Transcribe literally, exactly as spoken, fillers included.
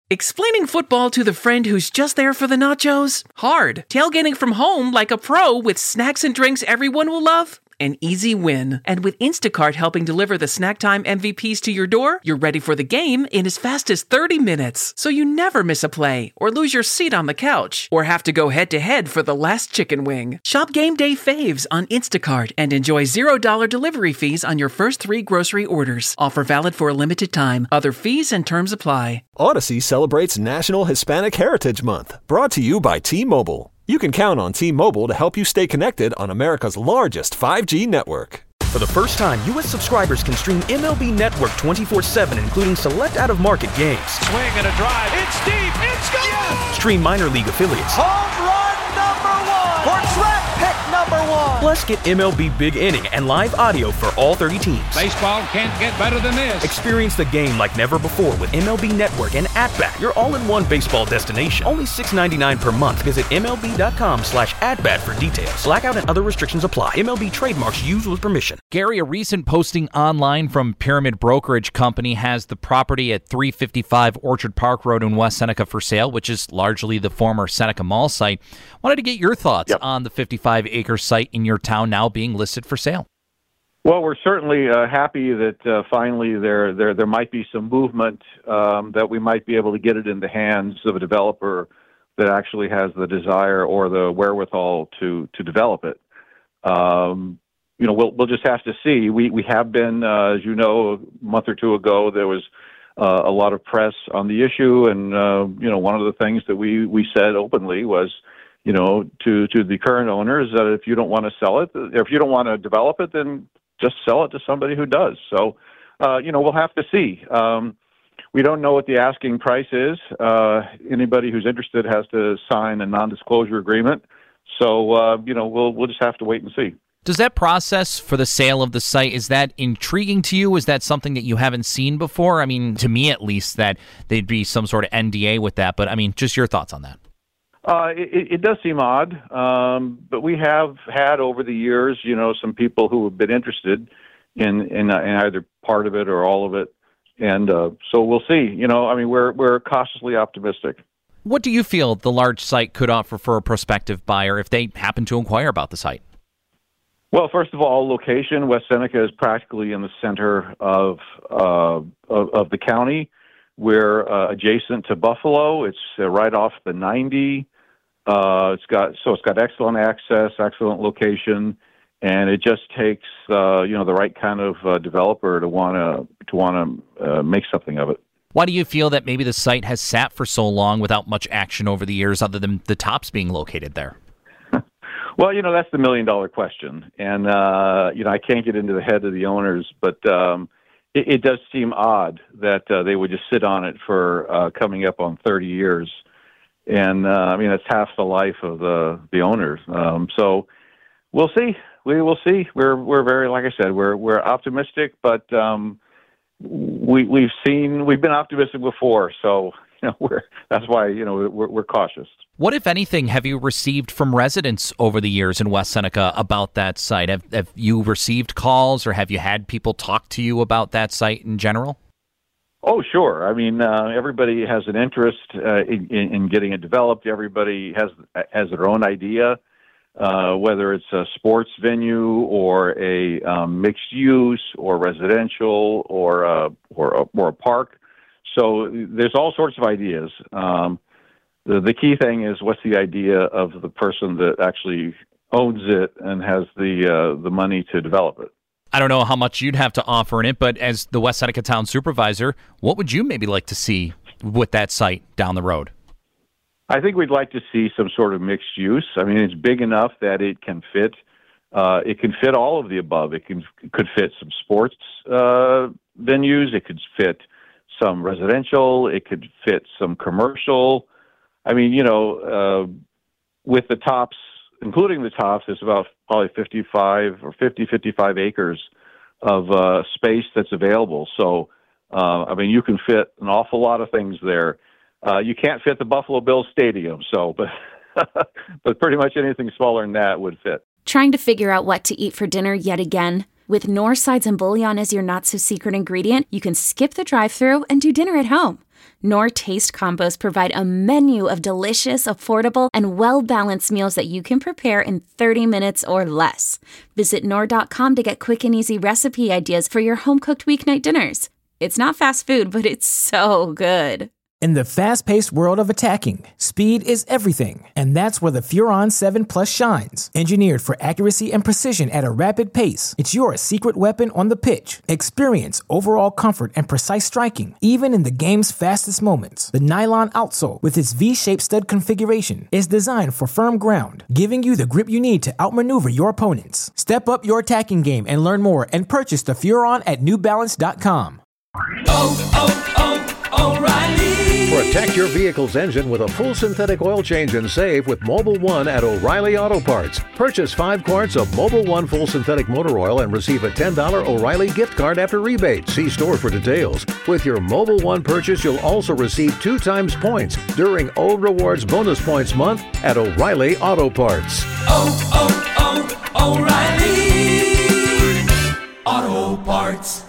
Explaining football to the friend who's just there for the nachos? Hard. Tailgating from home like a pro with snacks and drinks everyone will love? An easy win. And with Instacart helping deliver the snack time M V Ps to your door, you're ready for the game in as fast as thirty minutes. So you never miss a play, or lose your seat on the couch, or have to go head-to-head for the last chicken wing. Shop Game Day faves on Instacart and enjoy zero dollars delivery fees on your first three grocery orders. Offer valid for a limited time. Other fees and terms apply. Odyssey celebrates National Hispanic Heritage Month, brought to you by T-Mobile. You can count on T-Mobile to help you stay connected on America's largest five G network. For the first time, U S subscribers can stream M L B Network twenty-four seven, including select out-of-market games. Swing and a drive. It's deep. It's gone. Yes! Stream minor league affiliates. Home run number one. Portrait pick number one. Plus, get M L B Big Inning and live audio for all thirty teams. Baseball can't get better than this. Experience the game like never before with M L B Network and At-Bat, your all-in-one baseball destination. Only six dollars and ninety-nine cents per month. Visit MLB.com slash at-bat for details. Blackout and other restrictions apply. M L B trademarks used with permission. Gary, a recent posting online from Pyramid Brokerage Company has the property at three fifty-five Orchard Park Road in West Seneca for sale, which is largely the former Seneca Mall site. Wanted to get your thoughts yep. on the fifty-five acre site in your town now being listed for sale. Well, we're certainly uh, happy that uh, finally there, there there might be some movement, um, that we might be able to get it in the hands of a developer that actually has the desire or the wherewithal to to develop it. Um, you know, we'll we'll just have to see. We we have been, uh, as you know, a month or two ago, there was uh, a lot of press on the issue, and uh, you know, one of the things that we we said openly was, you know, to to the current owners that if you don't want to sell it, if you don't want to develop it, then just sell it to somebody who does. So, uh, you know, we'll have to see. Um, we don't know what the asking price is. Uh, anybody who's interested has to sign a non-disclosure agreement. So, uh, you know, we'll we'll just have to wait and see. Does that process for the sale of the site, is that intriguing to you? Is that something that you haven't seen before? I mean, to me at least, that there'd be some sort of N D A with that. But, I mean, just your thoughts on that. Uh, it, it does seem odd, um, but we have had over the years, you know, some people who have been interested in in, uh, in either part of it or all of it, and uh, so we'll see. You know, I mean, we're we're cautiously optimistic. What do you feel the large site could offer for a prospective buyer if they happen to inquire about the site? Well, first of all, location. West Seneca is practically in the center of uh, of, of the county. We're uh, adjacent to Buffalo. It's uh, right off the ninety. Uh, it's got so it's got excellent access, excellent location, and it just takes uh, you know the right kind of uh, developer to want to to want to uh, make something of it. Why do you feel that maybe the site has sat for so long without much action over the years, other than the tops being located there? Well, you know that's the million dollar question, and uh, you know I can't get into the head of the owners, but um, it, it does seem odd that uh, they would just sit on it for uh, coming up on thirty years. And, uh, I mean, that's half the life of the, the owners. Um, so we'll see. We will see. We're, we're very, like I said, we're, we're optimistic, but, um, we, we've seen, we've been optimistic before. So, you know, we're, that's why, you know, we're, we're cautious. What, if anything, have you received from residents over the years in West Seneca about that site? Have, have you received calls, or have you had people talk to you about that site in general? Oh, sure. I mean, uh, everybody has an interest uh, in, in getting it developed. Everybody has has their own idea, uh, whether it's a sports venue or a um, mixed use or residential or a, or a, or a park. So there's all sorts of ideas. Um, the, the key thing is, what's the idea of the person that actually owns it and has the uh, the money to develop it? I don't know how much you'd have to offer in it, but as the West Seneca Town Supervisor, what would you maybe like to see with that site down the road? I think we'd like to see some sort of mixed use. I mean, it's big enough that it can fit. Uh, it can fit all of the above. It can it could fit some sports uh, venues. It could fit some residential. It could fit some commercial. I mean, you know, uh, with the tops, including the tops, there's about probably fifty-five or fifty, fifty-five acres of uh, space that's available. So, uh, I mean, you can fit an awful lot of things there. Uh, you can't fit the Buffalo Bills stadium, so, but but pretty much anything smaller than that would fit. Trying to figure out what to eat for dinner yet again? With North Sides and Bouillon as your not-so-secret ingredient, you can skip the drive-thru and do dinner at home. Knorr Taste Combos provide a menu of delicious, affordable, and well-balanced meals that you can prepare in thirty minutes or less. Visit Knorr dot com to get quick and easy recipe ideas for your home-cooked weeknight dinners. It's not fast food, but it's so good. In the fast-paced world of attacking, speed is everything, and that's where the Furon seven Plus shines. Engineered for accuracy and precision at a rapid pace, it's your secret weapon on the pitch. Experience overall comfort and precise striking, even in the game's fastest moments. The nylon outsole, with its V-shaped stud configuration, is designed for firm ground, giving you the grip you need to outmaneuver your opponents. Step up your attacking game and learn more and purchase the Furon at New Balance dot com. Oh, oh, oh, O'Reilly! Protect your vehicle's engine with a full synthetic oil change and save with Mobil one at O'Reilly Auto Parts. Purchase five quarts of Mobil one full synthetic motor oil and receive a ten dollars O'Reilly gift card after rebate. See store for details. With your Mobil one purchase, you'll also receive two times points during O Rewards Bonus Points Month at O'Reilly Auto Parts. Oh, oh, oh, O'Reilly Auto Parts.